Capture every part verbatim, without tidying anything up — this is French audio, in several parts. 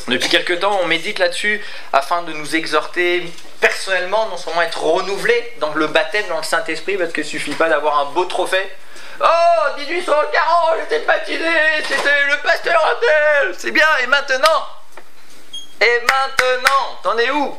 Depuis quelque temps, on médite là-dessus afin de nous exhorter personnellement, non seulement être renouvelés dans le baptême, dans le Saint-Esprit, parce qu'il ne suffit pas d'avoir un beau trophée. Oh, dix-huit cent quarante, j'étais baptisé, c'était le pasteur Abdel, c'est bien, et maintenant Et maintenant, t'en es où?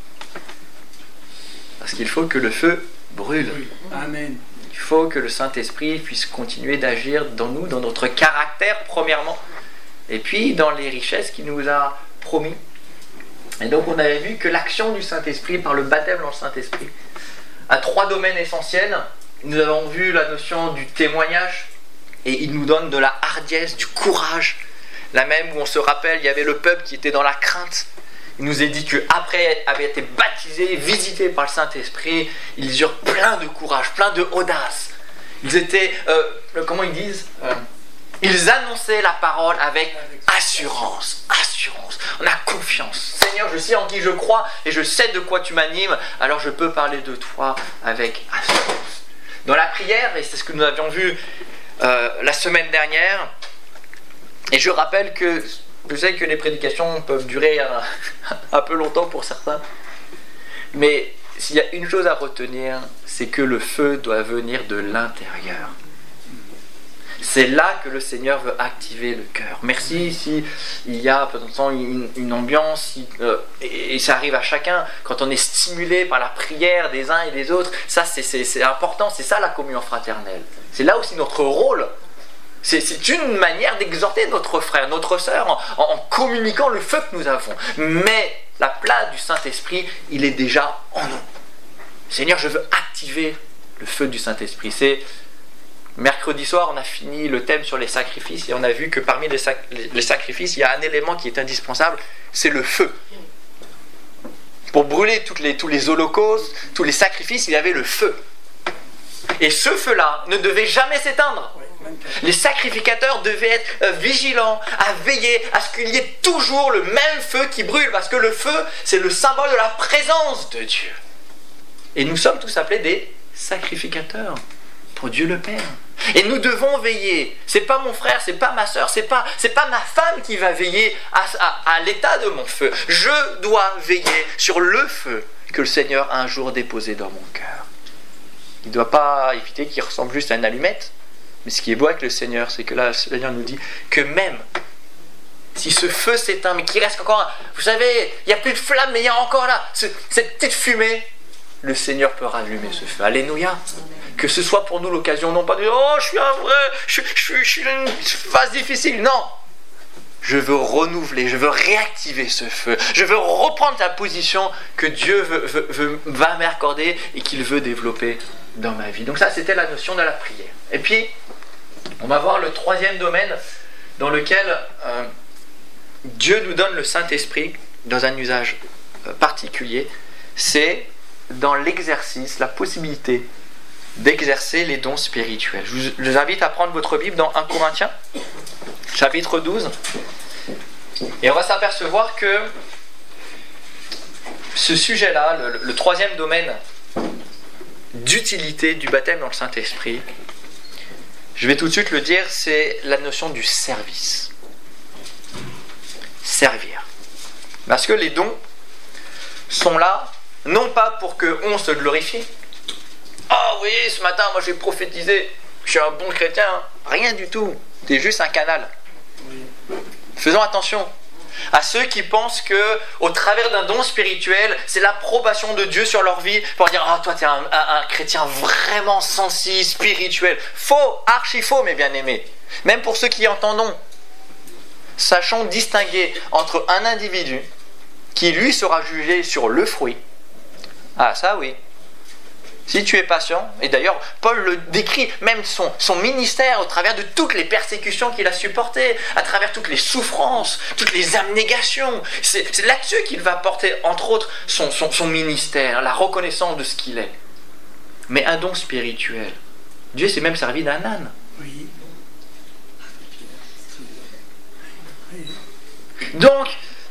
Parce qu'il faut que le feu brûle. Amen. Il faut que le Saint-Esprit puisse continuer d'agir dans nous, dans notre caractère premièrement, et puis dans les richesses qu'il nous a promis. Et donc on avait vu que l'action du Saint-Esprit, par le baptême dans le Saint-Esprit, a trois domaines essentiels. Nous avons vu la notion du témoignage, et il nous donne de la hardiesse, du courage. Là même où on se rappelle, il y avait le peuple qui était dans la crainte. Il nous est dit qu'après avoir été baptisés, visités par le Saint-Esprit, ils eurent plein de courage, plein de audace. Ils étaient, euh, comment ils disent euh, Ils annonçaient la parole avec assurance, assurance. On a confiance. Seigneur, je sais en qui je crois et je sais de quoi tu m'animes, alors je peux parler de toi avec assurance. Dans la prière, et c'est ce que nous avions vu euh, la semaine dernière, et je rappelle que je sais que les prédications peuvent durer un, un peu longtemps pour certains, mais s'il y a une chose à retenir, c'est que le feu doit venir de l'intérieur. C'est là que le Seigneur veut activer le cœur. Merci si il y a peut-être une, une ambiance, si, euh, et, et ça arrive à chacun, quand on est stimulé par la prière des uns et des autres, ça c'est, c'est, c'est important, c'est ça la communion fraternelle. C'est là aussi notre rôle. C'est, c'est une manière d'exhorter notre frère, notre sœur, en, en communiquant le feu que nous avons. Mais la place du Saint-Esprit, il est déjà en nous. Seigneur, je veux activer le feu du Saint-Esprit. C'est mercredi soir, on a fini le thème sur les sacrifices et on a vu que parmi les, sac- les sacrifices, il y a un élément qui est indispensable, c'est le feu. Pour brûler toutes les, tous les holocaustes, tous les sacrifices, il y avait le feu. Et ce feu-là ne devait jamais s'éteindre. Les sacrificateurs devaient être vigilants, à veiller à ce qu'il y ait toujours le même feu qui brûle, parce que le feu, c'est le symbole de la présence de Dieu. Et nous sommes tous appelés des sacrificateurs pour Dieu le Père. Et nous devons veiller. C'est pas mon frère, c'est pas ma soeur, c'est pas, c'est pas ma femme qui va veiller à, à, à l'état de mon feu. Je dois veiller sur le feu que le Seigneur a un jour déposé dans mon cœur. Il ne doit pas éviter qu'il ressemble juste à une allumette. Mais ce qui est beau avec le Seigneur, c'est que là, le Seigneur nous dit que même si ce feu s'éteint, mais qu'il reste encore un... Vous savez, il n'y a plus de flamme, mais il y a encore là, ce, cette petite fumée, le Seigneur peut rallumer ce feu. Alléluia. Que ce soit pour nous l'occasion, non pas de dire « Oh, je suis un vrai, je, je, je suis dans une phase difficile. » Non. Je veux renouveler, je veux réactiver ce feu. Je veux reprendre la position que Dieu veut, veut, veut, va m'accorder et qu'il veut développer dans ma vie. Donc ça, c'était la notion de la prière. Et puis, on va voir le troisième domaine dans lequel euh, Dieu nous donne le Saint-Esprit dans un usage euh, particulier. C'est dans l'exercice, la possibilité d'exercer les dons spirituels. Je vous, je vous invite à prendre votre Bible dans un Corinthiens, chapitre douze. Et on va s'apercevoir que ce sujet-là, le, le troisième domaine d'utilité du baptême dans le Saint-Esprit, je vais tout de suite le dire, c'est la notion du service. Servir. Parce que les dons sont là, non pas pour qu'on se glorifie. Ah oui, ce matin, moi j'ai prophétisé, je suis un bon chrétien. Rien du tout, tu es juste un canal. Faisons attention à ceux qui pensent que, au travers d'un don spirituel, c'est l'approbation de Dieu sur leur vie pour dire ah toi t'es un, un, un chrétien vraiment sensible, spirituel. Faux, archi faux mes bien-aimés. Même pour ceux qui entendons, sachons distinguer entre un individu qui lui sera jugé sur le fruit. Ah ça oui. Si tu es patient, et d'ailleurs Paul le décrit, même son, son ministère au travers de toutes les persécutions qu'il a supportées, à travers toutes les souffrances, toutes les abnégations, c'est, c'est là-dessus qu'il va porter entre autres son, son, son ministère, la reconnaissance de ce qu'il est. Mais un don spirituel, Dieu s'est même servi d'un âne. Oui. Donc,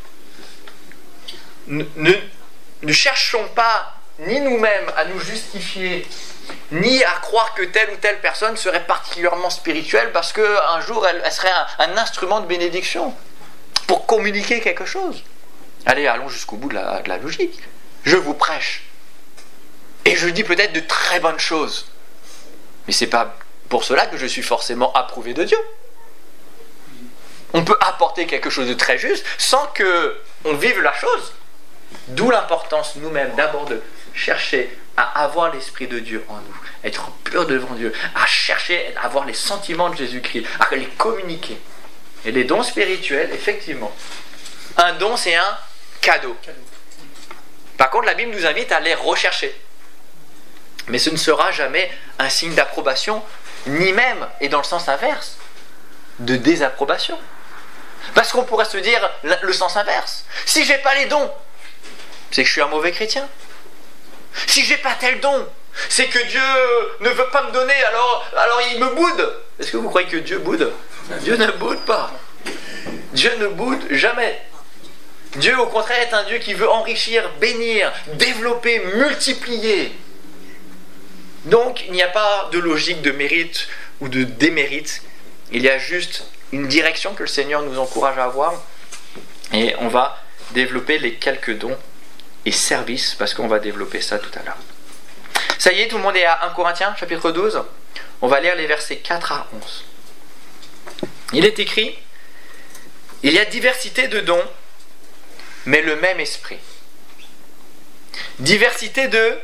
ne, ne, ne cherchons pas ni nous-mêmes à nous justifier, ni à croire que telle ou telle personne serait particulièrement spirituelle parce qu'un jour elle, elle serait un, un instrument de bénédiction. pour communiquer quelque chose. Allez, allons jusqu'au bout de la, de la logique. Je vous prêche. Et je dis peut-être de très bonnes choses. Mais ce n'est pas pour cela que je suis forcément approuvé de Dieu. On peut apporter quelque chose de très juste sans qu'on vive la chose. D'où l'importance nous-mêmes d'abord de chercher à avoir l'Esprit de Dieu en nous, être pur devant Dieu, à chercher à avoir les sentiments de Jésus-Christ, à les communiquer. Et les dons spirituels, effectivement, un don c'est un cadeau. Par contre, la Bible nous invite à les rechercher. Mais ce ne sera jamais un signe d'approbation, ni même, et dans le sens inverse, de désapprobation. Parce qu'on pourrait se dire le sens inverse. Si j'ai pas les dons, c'est que je suis un mauvais chrétien. Si j'ai pas tel don, c'est que Dieu ne veut pas me donner, alors, alors il me boude. Est-ce que vous croyez que Dieu boude? Dieu ne boude pas. Dieu ne boude jamais. Dieu, au contraire, est un Dieu qui veut enrichir, bénir, développer, multiplier. Donc, il n'y a pas de logique de mérite ou de démérite. Il y a juste une direction que le Seigneur nous encourage à avoir. Et on va développer les quelques dons et services, parce qu'on va développer ça tout à l'heure. Ça y est, tout le monde est à premier Corinthiens, chapitre douze. On va lire les versets quatre à onze. Il est écrit: il y a diversité de dons, mais le même esprit. Diversité de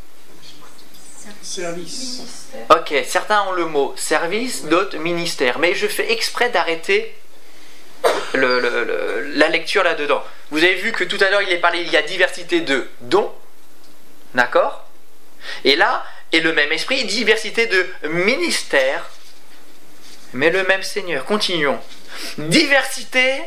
service. Ok, certains ont le mot service, d'autres ministère. Mais je fais exprès d'arrêter le, le, le, la lecture là-dedans. Vous avez vu que tout à l'heure il est parlé, il y a diversité de dons, d'accord? Et là, et le même esprit, diversité de ministères, mais le même Seigneur. Continuons. Diversité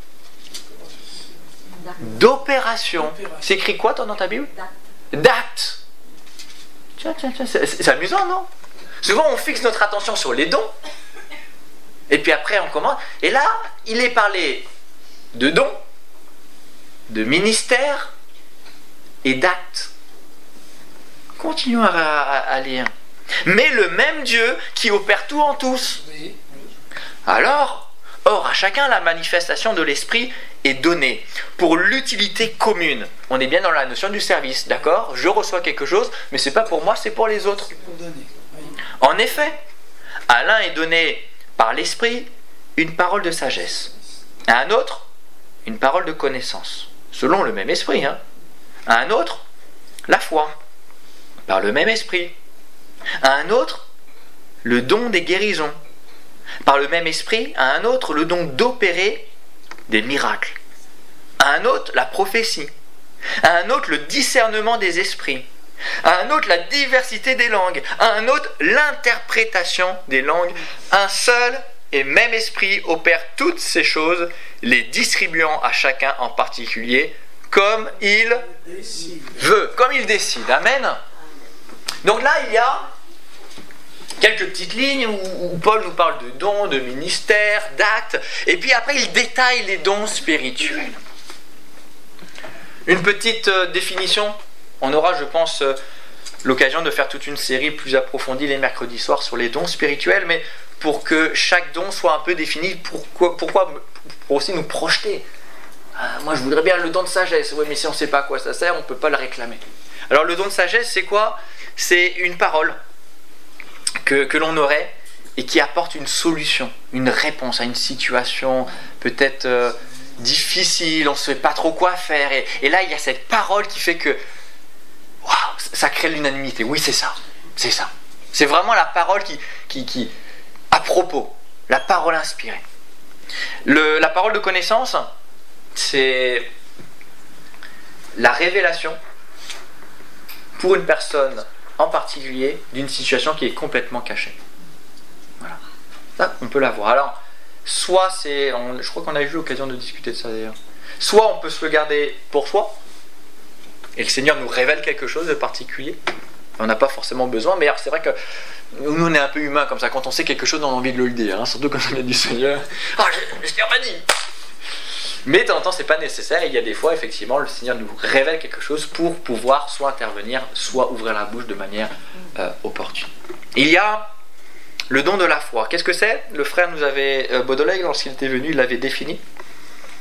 d'opérations. C'est écrit quoi toi dans ta Bible? D'actes. Tiens, tiens, tiens, c'est, c'est amusant, non? Souvent on fixe notre attention sur les dons, et puis après on commence. Et là, il est parlé de dons, de ministères et d'actes. Continuons à, à, à lire. Mais le même Dieu qui opère tout en tous. Alors, or à chacun la manifestation de l'Esprit est donnée pour l'utilité commune. On est bien dans la notion du service, d'accord? Je reçois quelque chose, mais c'est pas pour moi, c'est pour les autres. C'est pour donner. Oui. En effet, à l'un est donné par l'Esprit une parole de sagesse, à un autre une parole de connaissance, selon le même Esprit, hein. À un autre la foi, par le même Esprit, à un autre le don des guérisons, par le même Esprit, à un autre le don d'opérer des miracles, à un autre la prophétie, à un autre le discernement des esprits, à un autre la diversité des langues, à un autre l'interprétation des langues. Un seul et même esprit opère toutes ces choses, les distribuant à chacun en particulier comme il veut, comme il décide. Amen. Donc là, il y a quelques petites lignes où, où Paul nous parle de dons, de ministères, d'actes, et puis après il détaille les dons spirituels. Une petite euh, définition. On aura, je pense, euh, l'occasion de faire toute une série plus approfondie les mercredis soirs sur les dons spirituels, mais pour que chaque don soit un peu défini, pourquoi, pourquoi pour aussi nous projeter. Ah, moi je voudrais bien le don de sagesse, oui, mais si on ne sait pas à quoi ça sert, on ne peut pas le réclamer. Alors le don de sagesse, c'est quoi? C'est une parole que, que l'on aurait et qui apporte une solution, une réponse à une situation peut-être euh, difficile, on ne sait pas trop quoi faire. Et, et là, il y a cette parole qui fait que wow, ça crée l'unanimité. Oui, c'est ça, c'est ça. C'est vraiment la parole qui, qui, qui à propos, la parole inspirée. Le, la parole de connaissance, c'est la révélation pour une personne en particulier d'une situation qui est complètement cachée. Voilà. Ça, on peut la voir. Alors, soit c'est, on, je crois qu'on a eu l'occasion de discuter de ça d'ailleurs. Soit on peut se le garder pour soi, et le Seigneur nous révèle quelque chose de particulier. On n'a pas forcément besoin, mais alors c'est vrai que nous on est un peu humains comme ça. Quand on sait quelque chose, on a envie de le dire, hein, surtout quand on a du Seigneur. Ah, je ne t'ai pas dit. Mais de temps en temps, c'est pas nécessaire. Et il y a des fois, effectivement, le Seigneur nous révèle quelque chose pour pouvoir soit intervenir, soit ouvrir la bouche de manière euh, opportune. Il y a le don de la foi. Qu'est-ce que c'est? Le frère nous avait, euh, Baudelaire, lorsqu'il était venu, il l'avait défini.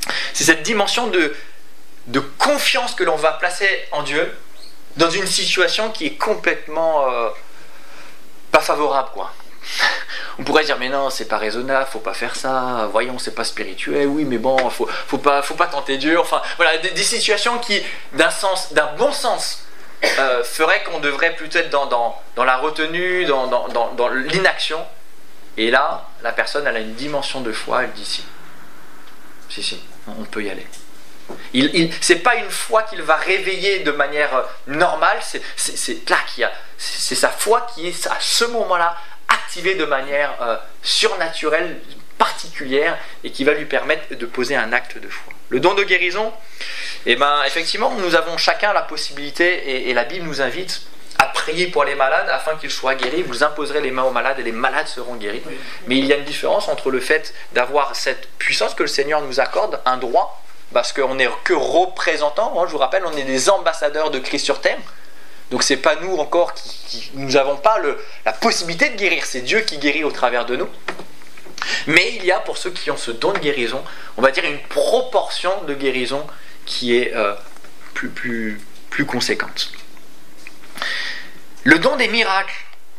C'est cette dimension de, de confiance que l'on va placer en Dieu dans une situation qui est complètement euh, pas favorable, quoi. On pourrait dire mais non, c'est pas raisonnable, faut pas faire ça, voyons, c'est pas spirituel, oui mais bon, faut, faut pas, faut pas tenter Dieu, enfin voilà, des, des situations qui d'un sens, d'un bon sens euh, feraient qu'on devrait plutôt être dans, dans, dans la retenue, dans, dans, dans, dans l'inaction, et là la personne elle a une dimension de foi, elle dit si, si si, on peut y aller. Il, il, c'est pas une foi qu'il va réveiller de manière normale, c'est, c'est, c'est là qu'il y a, c'est, c'est sa foi qui est à ce moment-là activée de manière euh, surnaturelle, particulière, et qui va lui permettre de poser un acte de foi. Le don de guérison, eh ben, effectivement, nous avons chacun la possibilité, et, et la Bible nous invite à prier pour les malades afin qu'ils soient guéris. Vous imposerez les mains aux malades et les malades seront guéris. Mais il y a une différence entre le fait d'avoir cette puissance que le Seigneur nous accorde, un droit, parce qu'on n'est que représentants, hein, je vous rappelle, on est des ambassadeurs de Christ sur terre. Donc c'est pas nous encore qui, qui nous n'avons pas le, la possibilité de guérir, c'est Dieu qui guérit au travers de nous. Mais il y a pour ceux qui ont ce don de guérison, on va dire une proportion de guérison qui est euh, plus, plus, plus conséquente. Le don des miracles,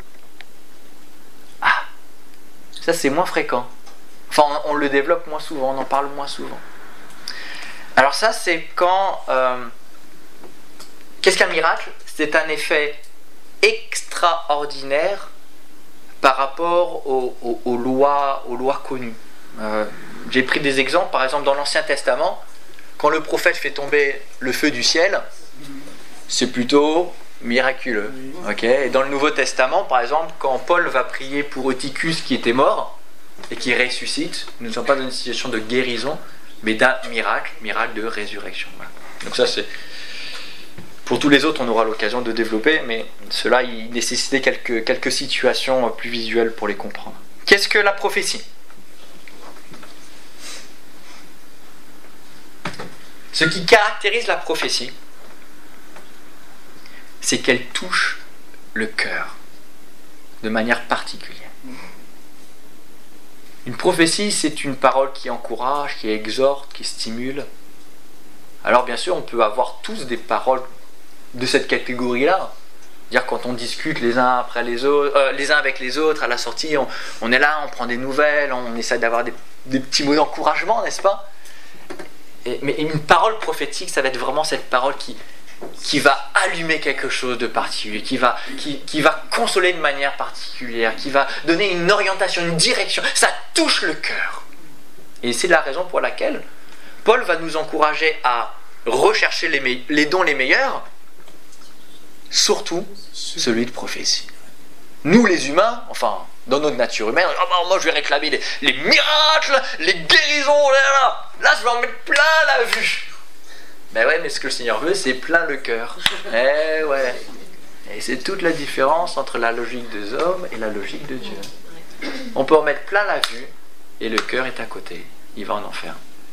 ah, ça c'est moins fréquent. Enfin on, on le développe moins souvent, on en parle moins souvent. Alors ça c'est quand... Euh, qu'est-ce qu'un miracle ? C'est un effet extraordinaire par rapport aux, aux, aux, lois, aux lois connues. Euh, j'ai pris des exemples, par exemple dans l'Ancien Testament, quand le prophète fait tomber le feu du ciel, c'est plutôt miraculeux. Okay ? Et dans le Nouveau Testament, par exemple, quand Paul va prier pour Eutychus qui était mort et qui ressuscite, nous ne sommes pas dans une situation de guérison, mais d'un miracle, miracle de résurrection. Voilà. Donc ça c'est... Pour tous les autres, on aura l'occasion de développer, mais cela, il nécessitait quelques, quelques situations plus visuelles pour les comprendre. Qu'est-ce que la prophétie ? Ce qui caractérise la prophétie, c'est qu'elle touche le cœur de manière particulière. Une prophétie, c'est une parole qui encourage, qui exhorte, qui stimule. Alors bien sûr, on peut avoir tous des paroles de cette catégorie-là. Dire quand on discute les uns après les autres, euh, les uns avec les autres, à la sortie, on, on est là, on prend des nouvelles, on essaie d'avoir des, des petits mots d'encouragement, n'est-ce pas ? Et, mais une parole prophétique, ça va être vraiment cette parole qui, qui va allumer quelque chose de particulier, qui va, qui, qui va consoler de manière particulière, qui va donner une orientation, une direction. Ça touche le cœur. Et c'est la raison pour laquelle Paul va nous encourager à rechercher les, me- les dons les meilleurs, surtout celui de prophétie. Nous les humains, enfin dans notre nature humaine, oh, bah, moi je vais réclamer les, les miracles, les guérisons, là, là, là je vais en mettre plein la vue. Ben ouais, mais ce que le Seigneur veut, c'est plein le cœur. Eh ouais. Et c'est toute la différence entre la logique des hommes et la logique de Dieu. On peut en mettre plein la vue et le cœur est à côté. Il va en enfer.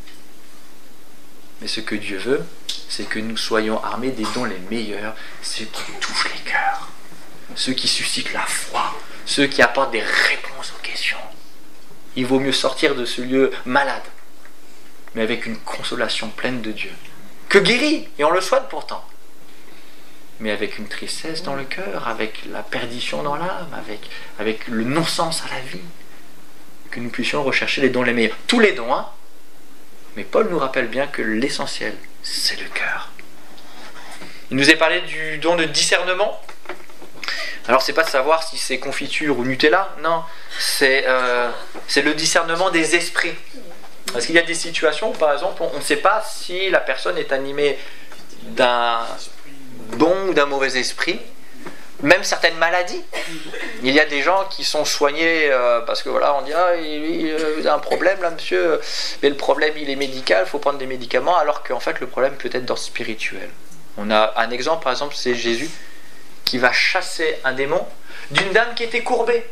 Mais ce que Dieu veut, c'est que nous soyons armés des dons les meilleurs, ceux qui touchent les cœurs, ceux qui suscitent la foi, ceux qui apportent des réponses aux questions. Il vaut mieux sortir de ce lieu malade, mais avec une consolation pleine de Dieu, que guéri, et on le souhaite pourtant, mais avec une tristesse dans le cœur, avec la perdition dans l'âme, avec, avec le non-sens à la vie, que nous puissions rechercher les dons les meilleurs. Tous les dons, hein. Mais Paul nous rappelle bien que l'essentiel, c'est le cœur. Il nous est parlé du don de discernement. Alors, c'est pas de savoir si c'est confiture ou Nutella, non. C'est, euh, c'est le discernement des esprits. Parce qu'il y a des situations où, par exemple, on ne sait pas si la personne est animée d'un bon ou d'un mauvais esprit. Même certaines maladies. Il y a des gens qui sont soignés euh, parce que voilà, on dit ah, lui, euh, vous avez un problème là, monsieur, mais le problème il est médical, il faut prendre des médicaments, alors qu'en fait le problème peut être d'ordre spirituel. On a un exemple, par exemple, c'est Jésus qui va chasser un démon d'une dame qui était courbée.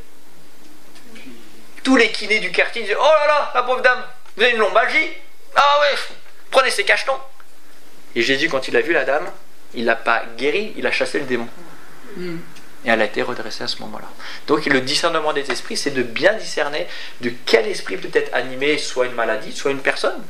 Tous les kinés du quartier disaient oh là là, la pauvre dame, vous avez une lombalgie, ah ouais, prenez ces cachetons. Et Jésus, quand il a vu la dame, il l'a pas guéri, il a chassé le démon. Et elle a été redressée à ce moment-là. Donc le discernement des esprits, c'est de bien discerner de quel esprit peut être animé soit une maladie, soit une personne.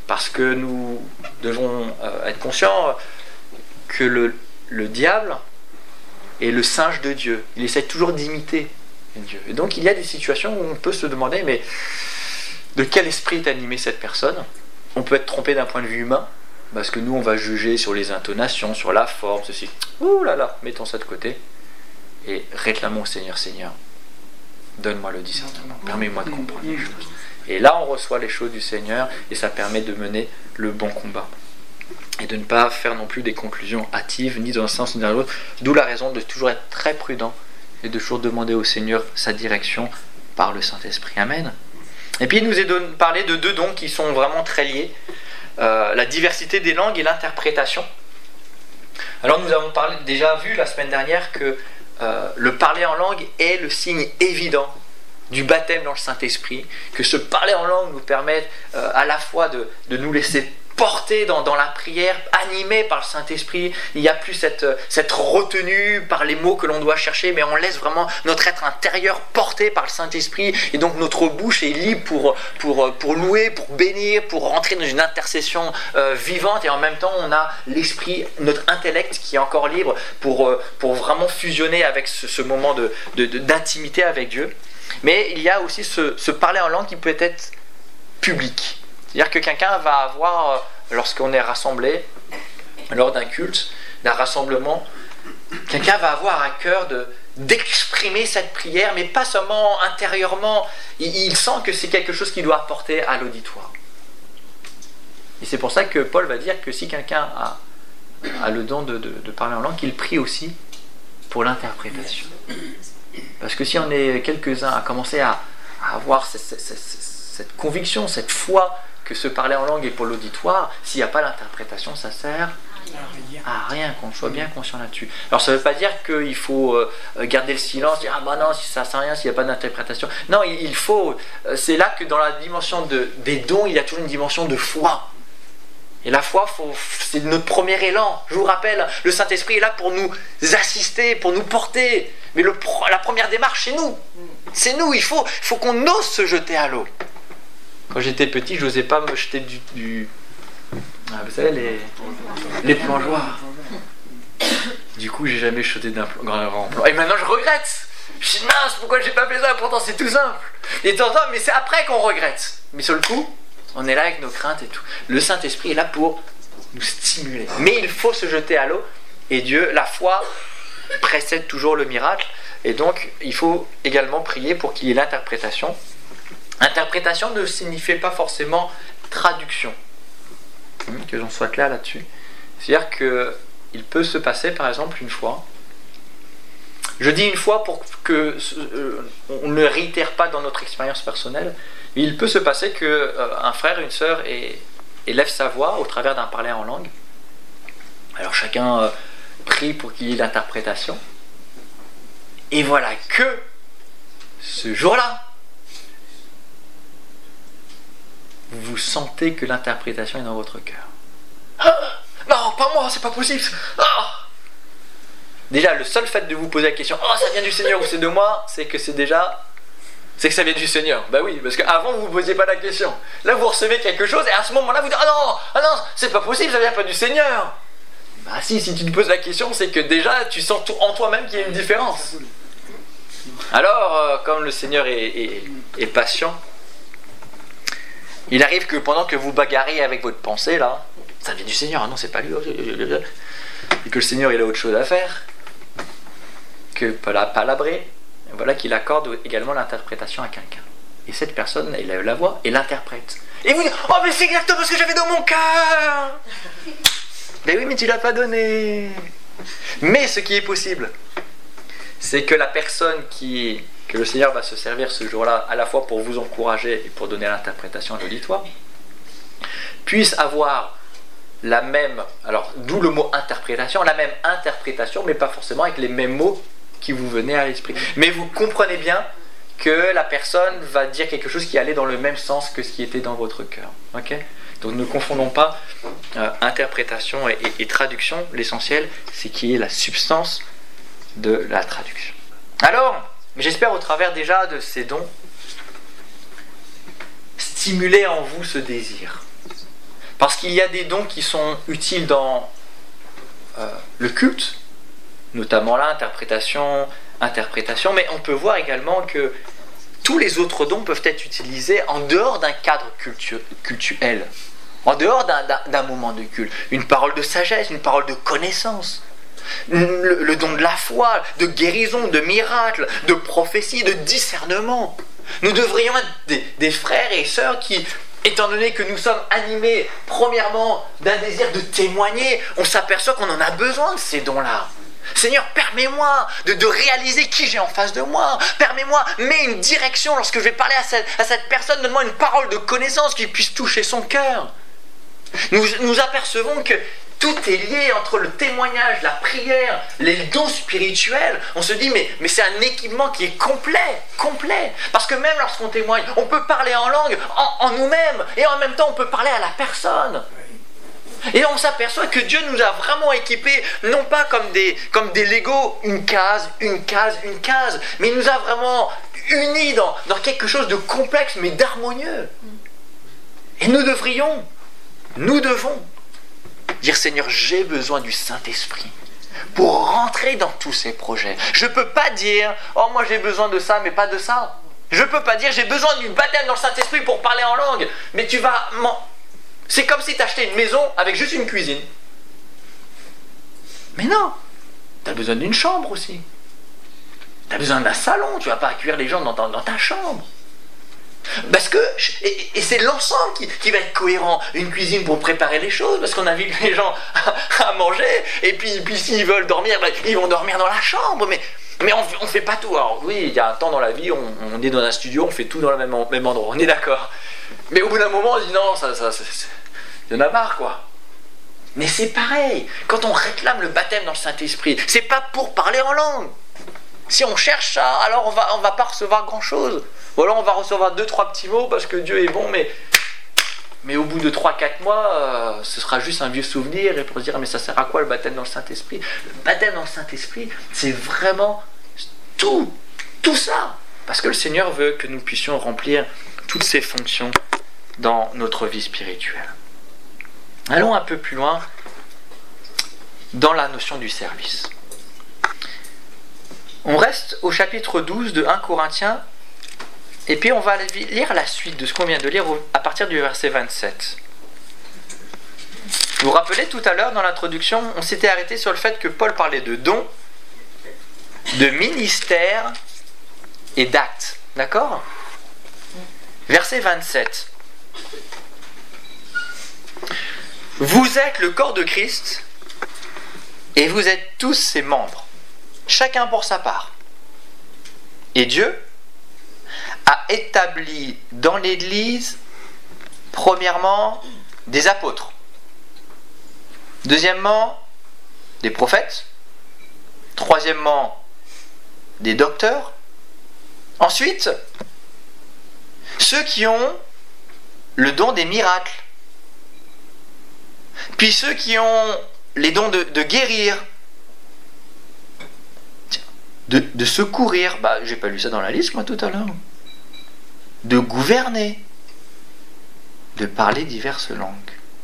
Parce que nous devons euh, être conscients que le, le diable est le singe de Dieu. Il essaie toujours d'imiter Dieu. Et donc il y a des situations où on peut se demander, mais de quel esprit est animée cette personne? On peut être trompé d'un point de vue humain, parce que nous on va juger sur les intonations, sur la forme, ceci. Ouh là là, mettons ça de côté. Et réclamons au Seigneur, Seigneur, donne-moi le discernement, permets-moi de comprendre les choses. Et là on reçoit les choses du Seigneur, et ça permet de mener le bon combat. Et de ne pas faire non plus des conclusions hâtives, ni dans un sens ni dans l'autre. D'où la raison de toujours être très prudent, et de toujours demander au Seigneur sa direction par le Saint-Esprit. Amen. Et puis il nous est donné, parlé de deux dons qui sont vraiment très liés, euh, la diversité des langues et l'interprétation. Alors nous avons parlé, déjà vu la semaine dernière que euh, le parler en langue est le signe évident du baptême dans le Saint-Esprit, que ce parler en langue nous permet euh, à la fois de, de nous laisser porté dans, dans la prière, animé par le Saint-Esprit. Il n'y a plus cette, cette retenue par les mots que l'on doit chercher, mais on laisse vraiment notre être intérieur porté par le Saint-Esprit, et donc notre bouche est libre pour, pour, pour louer, pour bénir, pour rentrer dans une intercession euh, vivante, et en même temps on a l'esprit, notre intellect qui est encore libre pour, euh, pour vraiment fusionner avec ce, ce moment de, de, de, d'intimité avec Dieu. Mais il y a aussi ce, ce parler en langue qui peut être public. C'est-à-dire que quelqu'un va avoir, lorsqu'on est rassemblé, lors d'un culte, d'un rassemblement, quelqu'un va avoir à cœur de, d'exprimer cette prière, mais pas seulement intérieurement. Il, il sent que c'est quelque chose qu'il doit apporter à l'auditoire. Et c'est pour ça que Paul va dire que si quelqu'un a, a le don de, de, de parler en langue, qu'il prie aussi pour l'interprétation. Parce que si on est quelques-uns à commencer à, à avoir cette, cette, cette, cette conviction, cette foi, que se parler en langue est pour l'auditoire, s'il n'y a pas l'interprétation, ça sert à rien, qu'on soit bien conscient là-dessus. Alors ça ne veut pas dire qu'il faut euh, garder le silence, dire ah bah non, ça ne sert à rien s'il n'y a pas d'interprétation. Non, il faut, euh, c'est là que dans la dimension de, des dons, il y a toujours une dimension de foi. Et la foi, faut, c'est notre premier élan. Je vous rappelle, le Saint-Esprit est là pour nous assister, pour nous porter. Mais le, la première démarche, c'est nous. C'est nous, il faut, faut qu'on ose se jeter à l'eau. Quand j'étais petit, je n'osais pas me jeter du... du ah, vous savez, les, les plongeoires. Du coup, j'ai jamais jeté d'un grand grand plan. Et maintenant, je regrette. Je dis mince, pourquoi j'ai pas fait ça? Pourtant, c'est tout simple. Et tant, mais c'est après qu'on regrette. Mais sur le coup, on est là avec nos craintes et tout. Le Saint-Esprit est là pour nous stimuler. Mais il faut se jeter à l'eau. Et Dieu, la foi précède toujours le miracle. Et donc, il faut également prier pour qu'il y ait l'interprétation. Interprétation ne signifie pas forcément traduction. Que j'en sois clair là-dessus. C'est-à-dire qu'il peut se passer, par exemple, une fois. Je dis une fois pour que euh, on ne réitère pas dans notre expérience personnelle. Mais il peut se passer qu'un euh, frère et une sœur et, élève sa voix au travers d'un parler en langue. Alors chacun euh, prie pour qu'il y ait l'interprétation. Et voilà que ce jour-là, vous sentez que l'interprétation est dans votre cœur. Ah, non, pas moi, c'est pas possible. Ah. Déjà, le seul fait de vous poser la question, oh, ça vient du Seigneur ou c'est de moi, c'est que c'est déjà, c'est que ça vient du Seigneur. Bah oui, parce qu'avant vous ne posiez pas la question. Là, vous recevez quelque chose et à ce moment-là, vous dites, ah non, ah non, c'est pas possible, ça vient pas du Seigneur. Bah si, si tu te poses la question, c'est que déjà, tu sens en toi-même qu'il y a une différence. Alors, euh, comme le Seigneur est, est, est patient, il arrive que pendant que vous bagarrez avec votre pensée, là, ça vient du Seigneur, ah non, c'est pas lui, et que le Seigneur, il a autre chose à faire que palabrer, voilà qu'il accorde également l'interprétation à quelqu'un. Et cette personne, elle lève la voix et l'interprète. Et vous dites, oh mais c'est exactement ce que j'avais dans mon cœur. Ben oui, mais tu l'as pas donné. Mais ce qui est possible, c'est que la personne qui, que le Seigneur va se servir ce jour-là, à la fois pour vous encourager et pour donner l'interprétation à l'auditoire, puisse avoir la même, alors d'où le mot interprétation, la même interprétation, mais pas forcément avec les mêmes mots qui vous venaient à l'esprit. Mais vous comprenez bien que la personne va dire quelque chose qui allait dans le même sens que ce qui était dans votre cœur. Okay ? Donc ne confondons pas euh, interprétation et, et, et traduction. L'essentiel, c'est qu'il y ait la substance de la traduction. Alors, j'espère au travers déjà de ces dons, stimuler en vous ce désir. Parce qu'il y a des dons qui sont utiles dans euh, le culte, notamment l'interprétation, interprétation, mais on peut voir également que tous les autres dons peuvent être utilisés en dehors d'un cadre cultu- cultuel, en dehors d'un, d'un, d'un moment de culte. Une parole de sagesse, une parole de connaissance, le, le don de la foi, de guérison, de miracle, de prophétie, de discernement. Nous devrions être des, des frères et sœurs qui, étant donné que nous sommes animés, premièrement, d'un désir de témoigner, on s'aperçoit qu'on en a besoin de ces dons-là. Seigneur, permets-moi de, de réaliser qui j'ai en face de moi. Permets-moi, mets une direction lorsque je vais parler à cette, à cette personne. Donne-moi une parole de connaissance qui puisse toucher son cœur. Nous, nous apercevons que tout est lié entre le témoignage, la prière, les dons spirituels. On se dit, mais, mais c'est un équipement qui est complet, complet. Parce que même lorsqu'on témoigne, on peut parler en langue, en, en nous-mêmes, et en même temps, on peut parler à la personne. Et on s'aperçoit que Dieu nous a vraiment équipés, non pas comme des, comme des Legos, une case, une case, une case, mais il nous a vraiment unis dans, dans quelque chose de complexe, mais d'harmonieux. Et nous devrions, nous devons dire, Seigneur, j'ai besoin du Saint-Esprit pour rentrer dans tous ces projets. Je ne peux pas dire, oh moi j'ai besoin de ça, mais pas de ça. Je ne peux pas dire, j'ai besoin du baptême dans le Saint-Esprit pour parler en langue, mais tu vas... C'est comme si tu achetais une maison avec juste une cuisine. Mais non, tu as besoin d'une chambre aussi. Tu as besoin d'un salon, tu ne vas pas accueillir les gens dans ta, dans ta chambre. Parce que, et, et c'est l'ensemble qui, qui va être cohérent. Une cuisine pour préparer les choses, parce qu'on invite les gens à, à manger, et puis, puis s'ils veulent dormir, ben, ils vont dormir dans la chambre. Mais, mais on ne fait pas tout. Alors oui, il y a un temps dans la vie, on, on est dans un studio, on fait tout dans le même, même endroit, on est d'accord. Mais au bout d'un moment, on se dit non, ça, ça, ça, ça, il y en a marre, quoi. Mais c'est pareil, quand on réclame le baptême dans le Saint-Esprit, c'est pas pour parler en langue. Si on cherche ça, alors on va, on va pas recevoir grand-chose. Ou alors on va recevoir deux, trois petits mots parce que Dieu est bon, mais, mais au bout de trois, quatre mois, euh, ce sera juste un vieux souvenir et pour se dire, mais ça sert à quoi le baptême dans le Saint-Esprit? Le baptême dans le Saint-Esprit, c'est vraiment tout, tout ça. Parce que le Seigneur veut que nous puissions remplir toutes ces fonctions dans notre vie spirituelle. Allons un peu plus loin dans la notion du service. On reste au chapitre douze de premier Corinthiens, et puis on va lire la suite de ce qu'on vient de lire à partir du verset vingt-sept. Vous vous rappelez tout à l'heure dans l'introduction, on s'était arrêté sur le fait que Paul parlait de dons, de ministère et d'actes. D'accord ? Verset vingt-sept. Vous êtes le corps de Christ et vous êtes tous ses membres, chacun pour sa part. Et Dieu a établi dans l'Église, premièrement, des apôtres, deuxièmement, des prophètes, troisièmement, des docteurs, ensuite, ceux qui ont le don des miracles, puis ceux qui ont les dons de, de guérir, de, de secourir, bah j'ai pas lu ça dans la liste moi tout à l'heure, de gouverner, de parler diverses langues.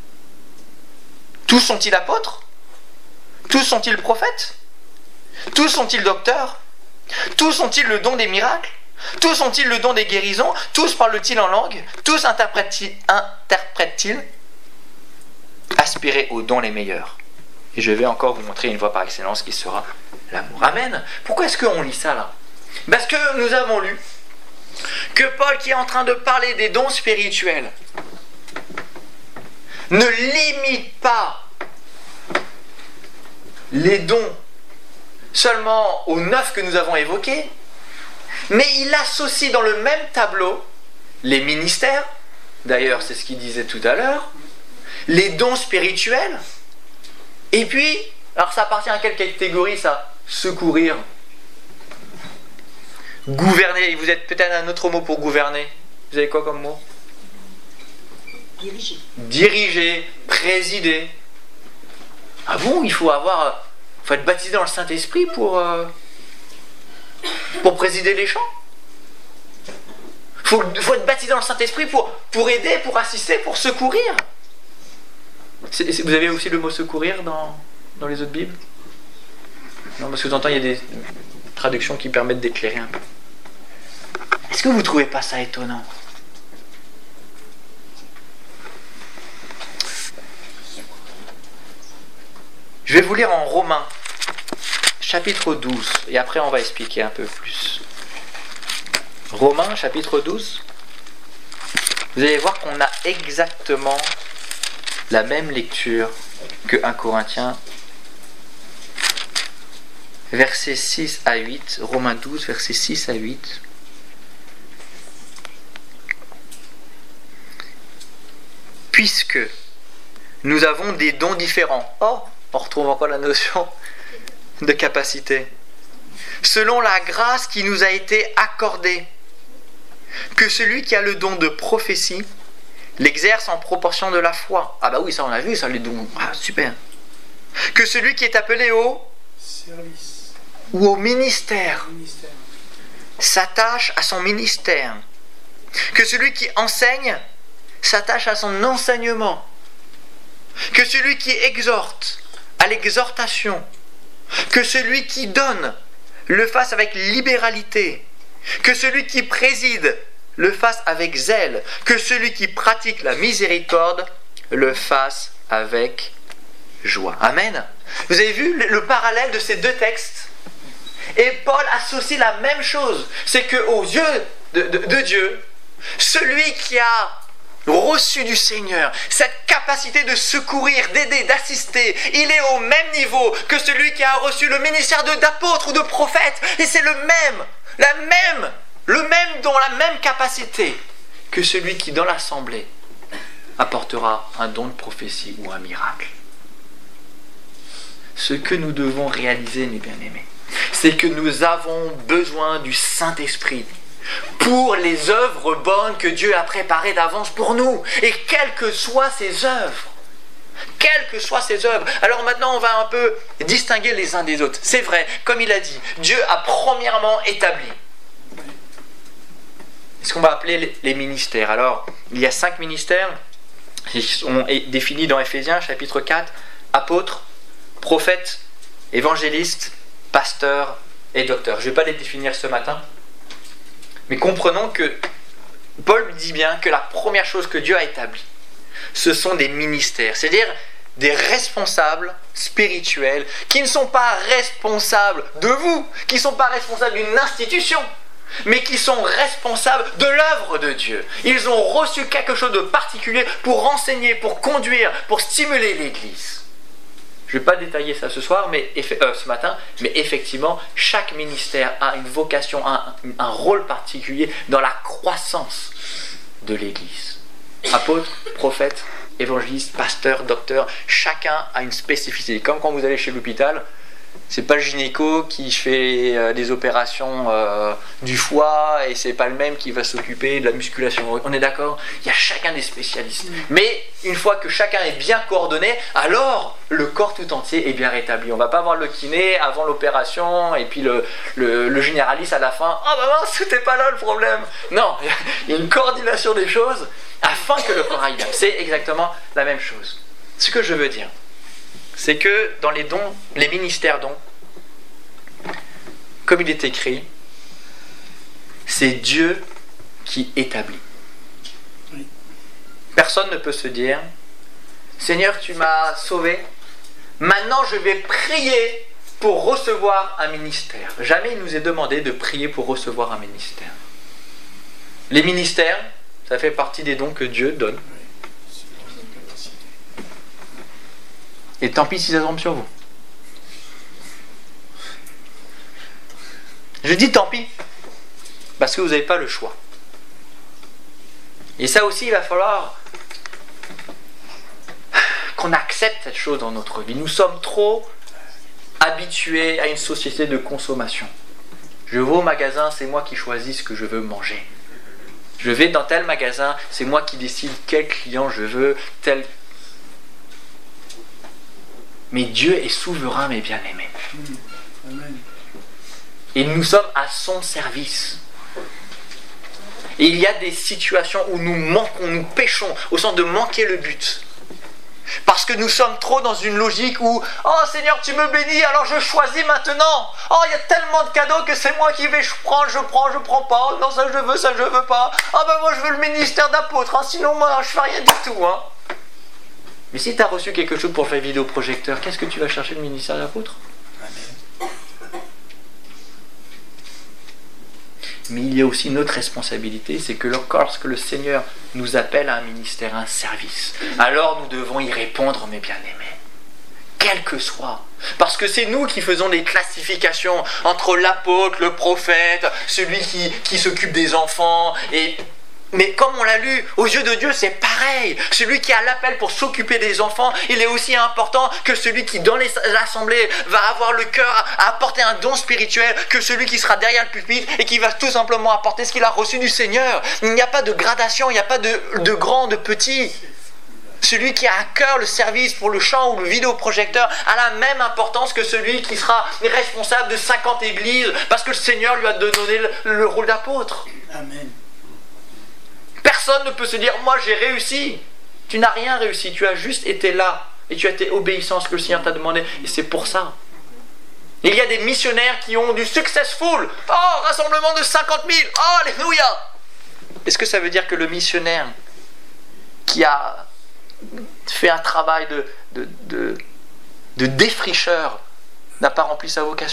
Tous sont-ils apôtres? Tous sont-ils prophètes? Tous sont-ils docteurs? Tous ont-ils le don des miracles? Tous ont-ils le don des guérisons? Tous parlent-ils en langue? Tous interprètent-ils, interprètent-ils? Aspirez aux dons les meilleurs. Et je vais encore vous montrer une voie par excellence qui sera l'amour. Amen. Pourquoi est-ce qu'on lit ça là? Parce que nous avons lu que Paul, qui est en train de parler des dons spirituels, ne limite pas les dons seulement aux neuf que nous avons évoqués, mais il associe dans le même tableau les ministères, d'ailleurs c'est ce qu'il disait tout à l'heure, les dons spirituels, et puis, alors ça appartient à quelle catégorie ça? Secourir, gouverner. Vous êtes peut-être un autre mot pour gouverner. Vous avez quoi comme mot? Diriger. Diriger, présider. Ah bon, il faut avoir, faut être baptisé dans le Saint-Esprit pour euh, pour présider les chants. Faut, faut être baptisé dans le Saint-Esprit pour pour aider, pour assister, pour secourir. C'est, c'est, vous avez aussi le mot secourir dans, dans les autres Bibles? Non, parce que de temps en temps, il y a des traductions qui permettent d'éclairer un peu. Est-ce que vous ne trouvez pas ça étonnant? Je vais vous lire en Romains, chapitre douze, et après on va expliquer un peu plus. Romains, chapitre douze, vous allez voir qu'on a exactement la même lecture que premier Corinthiens, versets six à huit, Romains douze, versets six à huit. Puisque nous avons des dons différents. Oh, on retrouve encore la notion de capacité. Selon la grâce qui nous a été accordée, que celui qui a le don de prophétie l'exerce en proportion de la foi. Ah bah oui, ça on a vu, ça les dons. Ah super. Que celui qui est appelé au service ou au ministère, ministère. s'attache à son ministère. Que celui qui enseigne s'attache à son enseignement. Que celui qui exhorte à l'exhortation. Que celui qui donne le fasse avec libéralité. Que celui qui préside le fasse avec zèle. Que celui qui pratique la miséricorde le fasse avec joie. Amen. Vous avez vu le, le parallèle de ces deux textes? Et Paul associe la même chose. C'est qu'aux yeux de, de, de Dieu, celui qui a reçu du Seigneur cette capacité de secourir, d'aider, d'assister, il est au même niveau que celui qui a reçu le ministère de, d'apôtre ou de prophète. Et c'est le même, la même, le même don, la même capacité que celui qui dans l'assemblée apportera un don de prophétie ou un miracle. Ce que nous devons réaliser, mes bien-aimés, c'est que nous avons besoin du Saint-Esprit pour les œuvres bonnes que Dieu a préparées d'avance pour nous. Et quelles que soient ces œuvres, quelles que soient ces œuvres. Alors maintenant, on va un peu distinguer les uns des autres. C'est vrai, comme il a dit, Dieu a premièrement établi ce qu'on va appeler les ministères. Alors, il y a cinq ministères. Ils sont définis dans Éphésiens, chapitre quatre. Apôtres, prophètes, évangélistes, pasteurs et docteurs. Je ne vais pas les définir ce matin. Mais comprenons que Paul dit bien que la première chose que Dieu a établie, ce sont des ministères, c'est-à-dire des responsables spirituels qui ne sont pas responsables de vous, qui ne sont pas responsables d'une institution, mais qui sont responsables de l'œuvre de Dieu. Ils ont reçu quelque chose de particulier pour enseigner, pour conduire, pour stimuler l'Église. Je ne vais pas détailler ça ce soir, mais euh, ce matin, mais effectivement, chaque ministère a une vocation, un, un rôle particulier dans la croissance de l'Église. Apôtres, prophètes, évangélistes, pasteurs, docteurs, chacun a une spécificité. Comme quand vous allez chez l'hôpital, c'est pas le gynéco qui fait euh, des opérations euh, du foie et c'est pas le même qui va s'occuper de la musculation. On est d'accord? Il y a chacun des spécialistes. Mais une fois que chacun est bien coordonné, alors le corps tout entier est bien rétabli. On va pas voir le kiné avant l'opération et puis le, le, le généraliste à la fin. Ah oh, bah mince, c'était pas là le problème. Non, il y a une coordination des choses afin que le corps aille bien. C'est exactement la même chose. Ce que je veux dire, c'est que dans les dons, les ministères dons, comme il est écrit, c'est Dieu qui établit. Oui. Personne ne peut se dire, Seigneur, tu m'as sauvé, maintenant je vais prier pour recevoir un ministère. Jamais il nous est demandé de prier pour recevoir un ministère. Les ministères, ça fait partie des dons que Dieu donne. Et tant pis si ça tombe sur vous. Je dis tant pis, parce que vous n'avez pas le choix. Et ça aussi, il va falloir qu'on accepte cette chose dans notre vie. Nous sommes trop habitués à une société de consommation. Je vais au magasin, c'est moi qui choisis ce que je veux manger. Je vais dans tel magasin, c'est moi qui décide quel client je veux, tel... Mais Dieu est souverain, mes bien-aimés. Amen. Et nous sommes à son service. Et il y a des situations où nous manquons, nous péchons, au sens de manquer le but. Parce Parce que nous sommes trop dans une logique où « Oh Seigneur, tu me bénis, alors je choisis maintenant. Oh, il y a tellement de cadeaux que c'est moi qui vais, je prends, je prends, je prends pas. Non, ça je veux, ça je veux pas. Ah ben moi je veux le ministère d'apôtre, hein, sinon moi je fais rien du tout. Hein. » Mais si tu as reçu quelque chose pour faire vidéoprojecteur, qu'est-ce que tu vas chercher le ministère d'apôtre? Mais il y a aussi une autre responsabilité, c'est que lorsque le Seigneur nous appelle à un ministère, à un service, alors nous devons y répondre, mes bien-aimés, quel que soit. Parce que c'est nous qui faisons des classifications entre l'apôtre, le prophète, celui qui, qui s'occupe des enfants, et... Mais comme on l'a lu, aux yeux de Dieu, c'est pareil. Celui qui a l'appel pour s'occuper des enfants, il est aussi important que celui qui, dans l'assemblée, va avoir le cœur à apporter un don spirituel, que celui qui sera derrière le pupitre et qui va tout simplement apporter ce qu'il a reçu du Seigneur. Il n'y a pas de gradation, il n'y a pas de, de grand, de petit. Celui qui a à cœur le service pour le chant ou le vidéoprojecteur a la même importance que celui qui sera responsable de cinquante églises parce que le Seigneur lui a donné le, le rôle d'apôtre. Amen. Personne ne peut se dire « Moi, j'ai réussi ». Tu n'as rien réussi, tu as juste été là. Et tu as été obéissant à ce que le Seigneur t'a demandé. Et c'est pour ça. Il y a des missionnaires qui ont du successful. Oh, rassemblement de cinquante mille. Oh, alléluia. Est-ce que ça veut dire que le missionnaire qui a fait un travail de, de, de, de défricheur n'a pas rempli sa vocation ?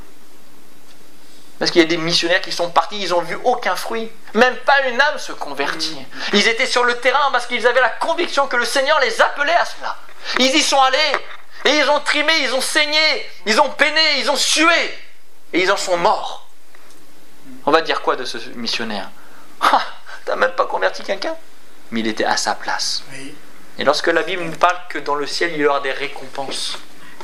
Parce qu'il y a des missionnaires qui sont partis, ils n'ont vu aucun fruit. Même pas une âme se convertit. Ils étaient sur le terrain parce qu'ils avaient la conviction que le Seigneur les appelait à cela. Ils y sont allés. Et ils ont trimé, ils ont saigné, ils ont peiné, ils ont sué. Et ils en sont morts. On va dire quoi de ce missionnaire ? Ah, t'as même pas converti quelqu'un ? Mais il était à sa place. Oui. Et lorsque la Bible nous parle que dans le ciel, il y aura des récompenses,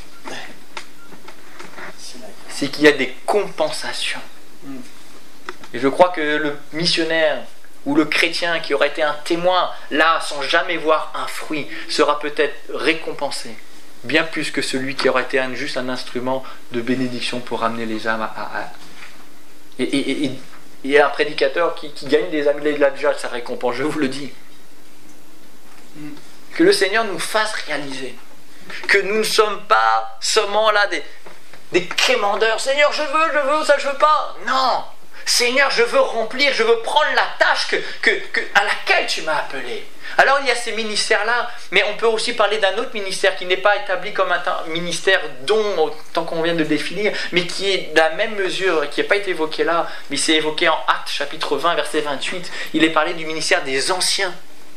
c'est qu'il y a des compensations. Mm. Et je crois que le missionnaire ou le chrétien qui aura été un témoin là sans jamais voir un fruit sera peut-être récompensé bien plus que celui qui aura été un, juste un instrument de bénédiction pour amener les âmes à... à, à... Et, et, et, et un prédicateur qui, qui gagne des âmes, il a déjà sa récompense, je vous le dis. Mm. Que le Seigneur nous fasse réaliser que nous ne sommes pas seulement là des des quémandeurs. Seigneur, je veux, je veux, ça je veux pas. Non. Seigneur, je veux remplir, je veux prendre la tâche que, que, que, à laquelle tu m'as appelé. Alors il y a ces ministères-là, mais on peut aussi parler d'un autre ministère qui n'est pas établi comme un ministère dont, tant qu'on vient de le définir, mais qui est de la même mesure, qui n'a pas été évoqué là, mais c'est évoqué en Actes chapitre vingt, verset vingt-huit. Il est parlé du ministère des anciens.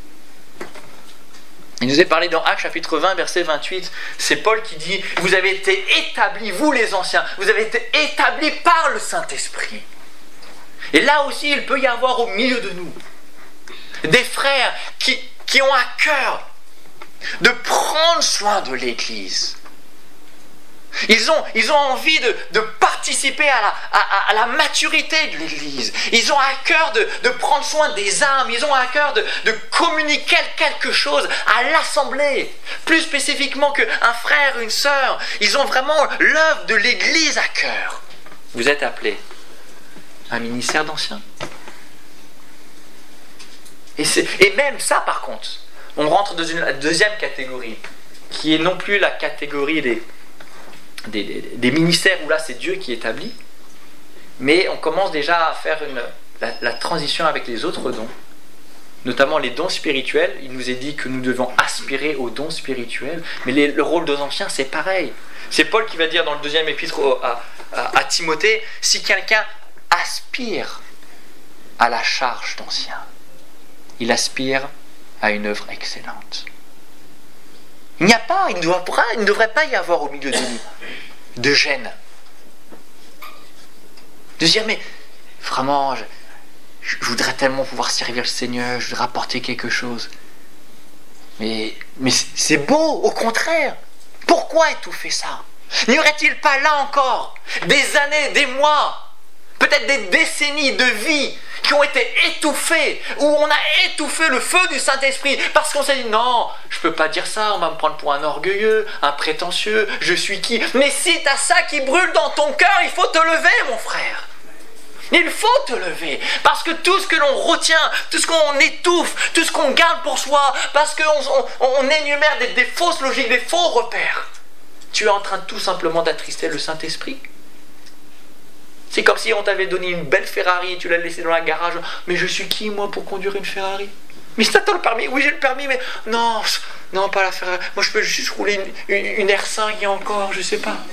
Il nous est parlé dans Actes chapitre vingt, verset vingt-huit. C'est Paul qui dit « Vous avez été établis, vous les anciens, vous avez été établis par le Saint-Esprit. » Et là aussi, il peut y avoir au milieu de nous des frères qui, qui ont à cœur de prendre soin de l'Église. Ils ont, ils ont envie de, de participer à la, à, à la maturité de l'Église. Ils ont à cœur de, de prendre soin des âmes. Ils ont à cœur de, de communiquer quelque chose à l'assemblée. Plus spécifiquement qu'un frère, une sœur. Ils ont vraiment l'œuvre de l'Église à cœur. Vous êtes appelés à un ministère d'anciens. Et, et même ça, par contre, on rentre dans une deuxième catégorie, qui est non plus la catégorie des... Des, des, des ministères où là c'est Dieu qui établit, mais on commence déjà à faire une, la, la transition avec les autres dons, notamment les dons spirituels. Il nous est dit que nous devons aspirer aux dons spirituels, mais les, le rôle des anciens c'est pareil. C'est Paul qui va dire dans le deuxième épître à, à, à Timothée, si quelqu'un aspire à la charge d'ancien, il aspire à une œuvre excellente. Il n'y a pas, il ne, doit pas, il ne devrait pas y avoir au milieu de nous de gêne. De dire, mais vraiment, je, je voudrais tellement pouvoir servir le Seigneur, je voudrais apporter quelque chose. Mais, mais c'est beau, au contraire. Pourquoi étouffer ça ? N'y aurait-il pas là encore des années, des mois, peut-être des décennies de vie qui ont été étouffés, où on a étouffé le feu du Saint-Esprit, parce qu'on s'est dit, non, je peux pas dire ça, on va me prendre pour un orgueilleux, un prétentieux, je suis qui ? Mais si tu as ça qui brûle dans ton cœur, il faut te lever, mon frère. Il faut te lever, parce que tout ce que l'on retient, tout ce qu'on étouffe, tout ce qu'on garde pour soi, parce qu'on on, on énumère des, des fausses logiques, des faux repères, tu es en train tout simplement d'attrister le Saint-Esprit. C'est comme si on t'avait donné une belle Ferrari et tu l'as laissée dans la garage. Mais je suis qui, moi, pour conduire une Ferrari? Mais c'est t'as le permis? Oui, j'ai le permis, mais non, non, pas la Ferrari. Moi, je peux juste rouler une, une, une R cinq et encore, je sais pas.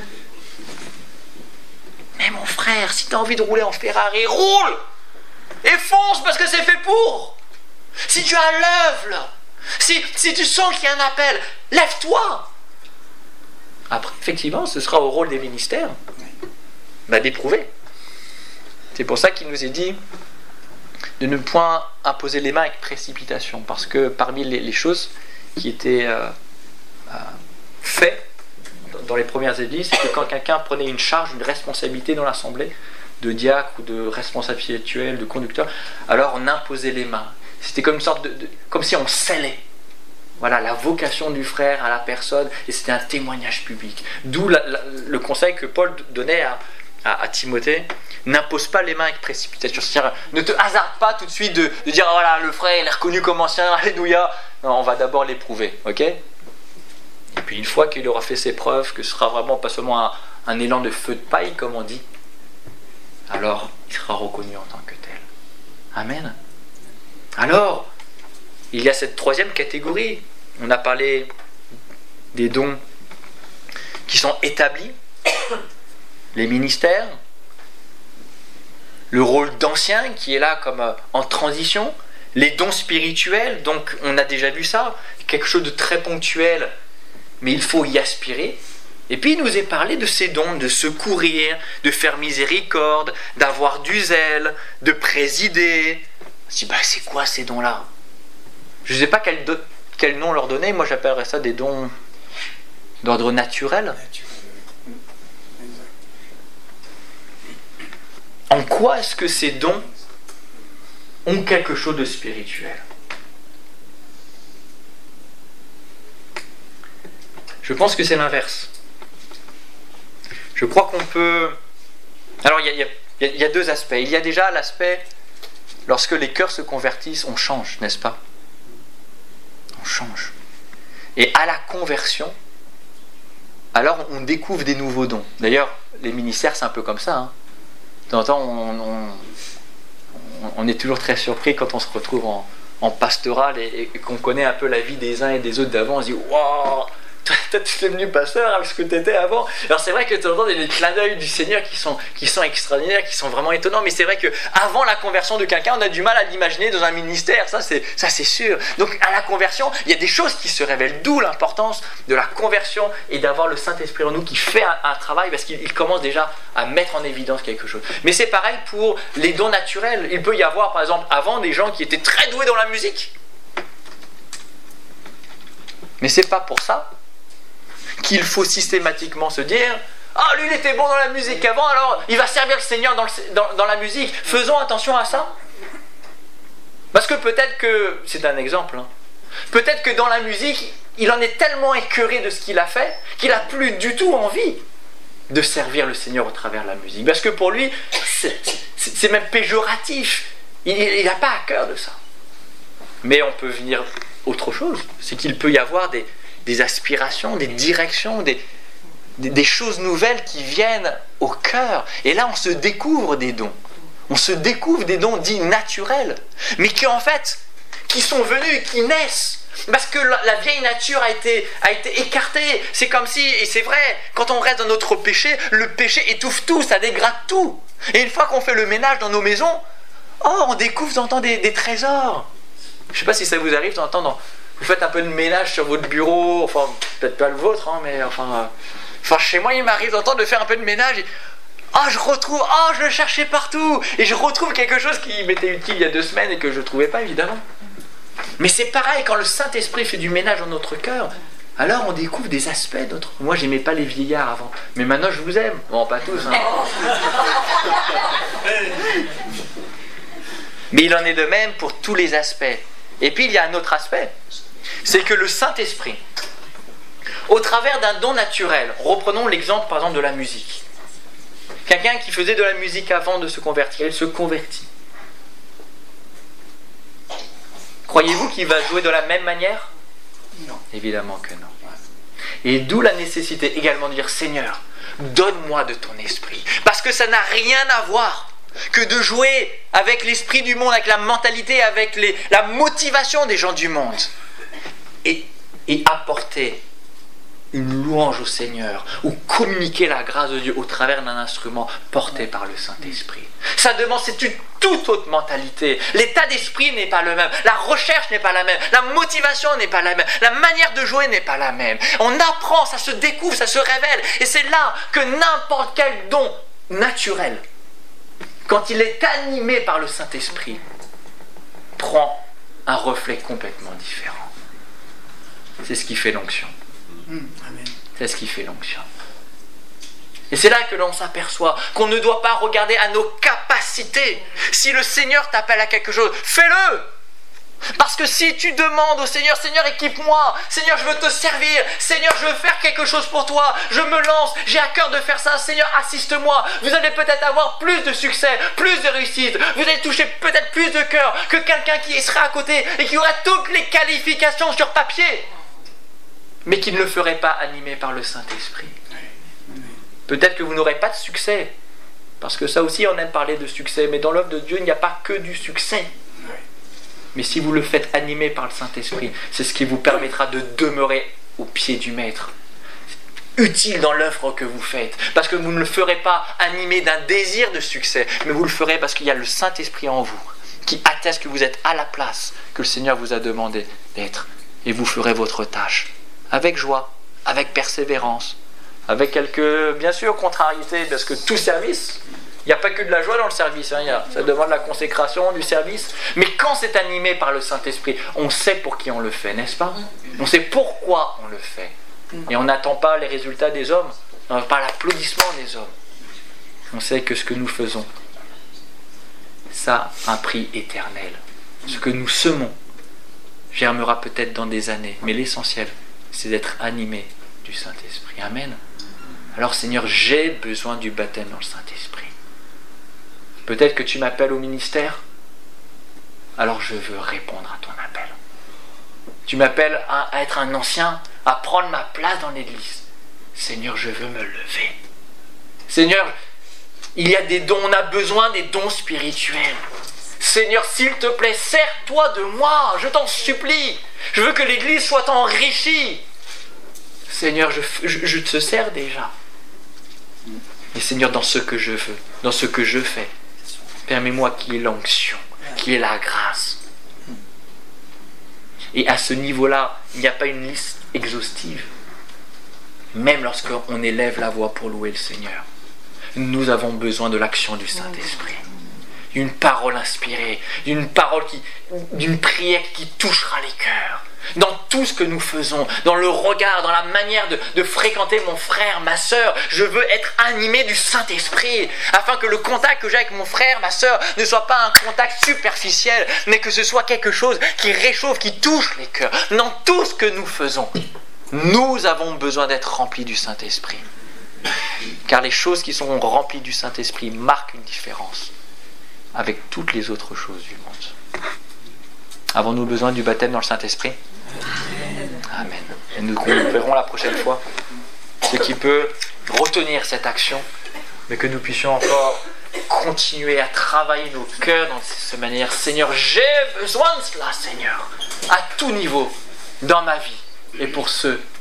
Mais mon frère, si tu as envie de rouler en Ferrari, roule et fonce parce que c'est fait pour. Si tu as l'œuvre, là, si, si tu sens qu'il y a un appel, lève-toi. Après, effectivement, ce sera au rôle des ministères bah, d'éprouver. C'est pour ça qu'il nous est dit de ne point imposer les mains avec précipitation, parce que parmi les, les choses qui étaient euh, euh, faites dans les premières églises, c'est que quand quelqu'un prenait une charge, une responsabilité dans l'assemblée, de diacre ou de responsable spirituel, de conducteur, alors on imposait les mains. C'était comme une sorte de, de comme si on scellait, voilà, la vocation du frère à la personne, et c'était un témoignage public. D'où la, la, le conseil que Paul donnait à, à, à Timothée: n'impose pas les mains avec précipitation. C'est-à-dire, ne te hasarde pas tout de suite de, de dire voilà, le frère il est reconnu comme ancien, alléluia. Non, on va d'abord l'éprouver, ok? Et puis une fois qu'il aura fait ses preuves, que ce sera vraiment pas seulement un, un élan de feu de paille, comme on dit, alors il sera reconnu en tant que tel. Amen. Alors, il y a cette troisième catégorie. On a parlé des dons qui sont établis, les ministères, le rôle d'ancien qui est là comme en transition, les dons spirituels, donc on a déjà vu ça, quelque chose de très ponctuel, mais il faut y aspirer. Et puis il nous est parlé de ces dons, de secourir, de faire miséricorde, d'avoir du zèle, de présider. Je dis, bah, c'est quoi ces dons-là? Je ne sais pas quel, do- quel nom leur donner, moi j'appellerais ça des dons d'ordre naturel. En quoi est-ce que ces dons ont quelque chose de spirituel? Je pense que c'est l'inverse. Je crois qu'on peut... Alors il y, y, y, y a deux aspects. Il y a déjà l'aspect, lorsque les cœurs se convertissent, on change, n'est-ce pas? On change. Et à la conversion, alors on découvre des nouveaux dons. D'ailleurs, les ministères, c'est un peu comme ça. Hein. De temps en temps, on, on, on est toujours très surpris quand on se retrouve en, en pastoral et, et qu'on connaît un peu la vie des uns et des autres d'avant. On se dit « Waouh, toi, tu es devenu pasteur avec ce que tu étais avant. » Alors c'est vrai que de temps en temps, il y a des clins d'œil du Seigneur qui sont, qui sont extraordinaires, qui sont vraiment étonnants. Mais c'est vrai qu'avant la conversion de quelqu'un, on a du mal à l'imaginer dans un ministère. Ça c'est, ça, c'est sûr. Donc à la conversion, il y a des choses qui se révèlent. D'où l'importance de la conversion et d'avoir le Saint-Esprit en nous qui fait un, un travail, parce qu'il commence déjà à mettre en évidence quelque chose. Mais c'est pareil pour les dons naturels. Il peut y avoir, par exemple, avant, des gens qui étaient très doués dans la musique. Mais c'est pas pour ça qu'il faut systématiquement se dire « Ah, lui, il était bon dans la musique avant, alors il va servir le Seigneur dans, le, dans, dans la musique. » Faisons attention à ça. Parce que peut-être que, c'est un exemple, hein, peut-être que dans la musique, il en est tellement écœuré de ce qu'il a fait qu'il n'a plus du tout envie de servir le Seigneur au travers de la musique. Parce que pour lui, c'est, c'est, c'est même péjoratif. Il n'a pas à cœur de ça. Mais on peut venir autre chose. C'est qu'il peut y avoir des... des aspirations, des directions, des, des, des choses nouvelles qui viennent au cœur. Et là, on se découvre des dons. On se découvre des dons dits naturels, mais qui en fait, qui sont venus, qui naissent. Parce que la, la vieille nature a été, a été écartée. C'est comme si, et c'est vrai, quand on reste dans notre péché, le péché étouffe tout, ça dégrade tout. Et une fois qu'on fait le ménage dans nos maisons, oh, on découvre de temps en temps des, des trésors. Je ne sais pas si ça vous arrive de temps en temps dans... Vous faites un peu de ménage sur votre bureau, enfin, peut-être pas le vôtre, hein, mais enfin, euh, enfin, chez moi, il m'arrive d'entendre de faire un peu de ménage. Et, oh, je retrouve, oh, je le cherchais partout. Et je retrouve quelque chose qui m'était utile il y a deux semaines et que je ne trouvais pas, évidemment. Mais c'est pareil, quand le Saint-Esprit fait du ménage dans notre cœur, alors on découvre des aspects d'autres. Moi, j'aimais pas les vieillards avant, mais maintenant, je vous aime. Bon, pas tous, hein. Mais il en est de même pour tous les aspects. Et puis, il y a un autre aspect. C'est que le Saint-Esprit, au travers d'un don naturel, reprenons l'exemple par exemple de la musique. Quelqu'un qui faisait de la musique avant de se convertir, il se convertit. Croyez-vous qu'il va jouer de la même manière? Non. Évidemment que non. Et d'où la nécessité également de dire, Seigneur, donne-moi de ton esprit. Parce que ça n'a rien à voir que de jouer avec l'esprit du monde, avec la mentalité, avec les, la motivation des gens du monde. Et, et apporter une louange au Seigneur ou communiquer la grâce de Dieu au travers d'un instrument porté par le Saint-Esprit. Ça demande, c'est une toute autre mentalité. L'état d'esprit n'est pas le même, la recherche n'est pas la même, la motivation n'est pas la même, la manière de jouer n'est pas la même. On apprend, ça se découvre, ça se révèle. Et c'est là que n'importe quel don naturel, quand il est animé par le Saint-Esprit, prend un reflet complètement différent. C'est ce qui fait l'onction. C'est ce qui fait l'onction. Et c'est là que l'on s'aperçoit qu'on ne doit pas regarder à nos capacités. Si le Seigneur t'appelle à quelque chose, fais-le. Parce que si tu demandes au Seigneur, Seigneur, équipe-moi, Seigneur, je veux te servir, Seigneur, je veux faire quelque chose pour toi, je me lance, j'ai à cœur de faire ça, Seigneur, assiste-moi. Vous allez peut-être avoir plus de succès, plus de réussite, vous allez toucher peut-être plus de cœur que quelqu'un qui sera à côté et qui aura toutes les qualifications sur papier, mais qui ne le ferait pas animé par le Saint-Esprit. Peut-être que vous n'aurez pas de succès, parce que ça aussi, on aime parler de succès, mais dans l'œuvre de Dieu, il n'y a pas que du succès. Mais si vous le faites animer par le Saint-Esprit, c'est ce qui vous permettra de demeurer au pied du Maître, utile dans l'œuvre que vous faites, parce que vous ne le ferez pas animé d'un désir de succès, mais vous le ferez parce qu'il y a le Saint-Esprit en vous, qui atteste que vous êtes à la place que le Seigneur vous a demandé d'être, et vous ferez votre tâche, avec joie, avec persévérance, avec quelques, bien sûr, contrariétés, parce que tout service, il n'y a pas que de la joie dans le service, hein, il y a, ça demande la consécration du service, mais quand c'est animé par le Saint-Esprit, on sait pour qui on le fait, n'est-ce pas? On sait pourquoi on le fait, et on n'attend pas les résultats des hommes, on n'attend pas l'applaudissement des hommes. On sait que ce que nous faisons, ça a un prix éternel. Ce que nous semons germera peut-être dans des années, mais l'essentiel, c'est d'être animé du Saint-Esprit. Amen. Alors Seigneur, j'ai besoin du baptême dans le Saint-Esprit. Peut-être que tu m'appelles au ministère, alors je veux répondre à ton appel. Tu m'appelles à, à être un ancien, à prendre ma place dans l'église. Seigneur, je veux me lever. Seigneur, il y a des dons, on a besoin des dons spirituels. Seigneur, s'il te plaît, sers-toi de moi, je t'en supplie. Je veux que l'église soit enrichie. Seigneur, je, je, je te sers déjà. Et Seigneur, dans ce que je veux, dans ce que je fais, permets-moi qu'il y ait l'onction, qu'il y ait la grâce. Et à ce niveau-là, il n'y a pas une liste exhaustive. Même lorsqu'on élève la voix pour louer le Seigneur, nous avons besoin de l'action du Saint-Esprit. Une parole inspirée, d'une parole qui, d'une prière qui touchera les cœurs. Dans tout ce que nous faisons, dans le regard, dans la manière de, de fréquenter mon frère, ma sœur, je veux être animé du Saint-Esprit, afin que le contact que j'ai avec mon frère, ma sœur, ne soit pas un contact superficiel, mais que ce soit quelque chose qui réchauffe, qui touche les cœurs. Dans tout ce que nous faisons, nous avons besoin d'être remplis du Saint-Esprit. Car les choses qui sont remplies du Saint-Esprit marquent une différence avec toutes les autres choses du monde. Avons-nous besoin du baptême dans le Saint-Esprit ? Amen. Et nous verrons la prochaine fois ce qui peut retenir cette action, mais que nous puissions encore continuer à travailler nos cœurs dans cette manière. Seigneur, j'ai besoin de cela, Seigneur, à tout niveau, dans ma vie et pour ceux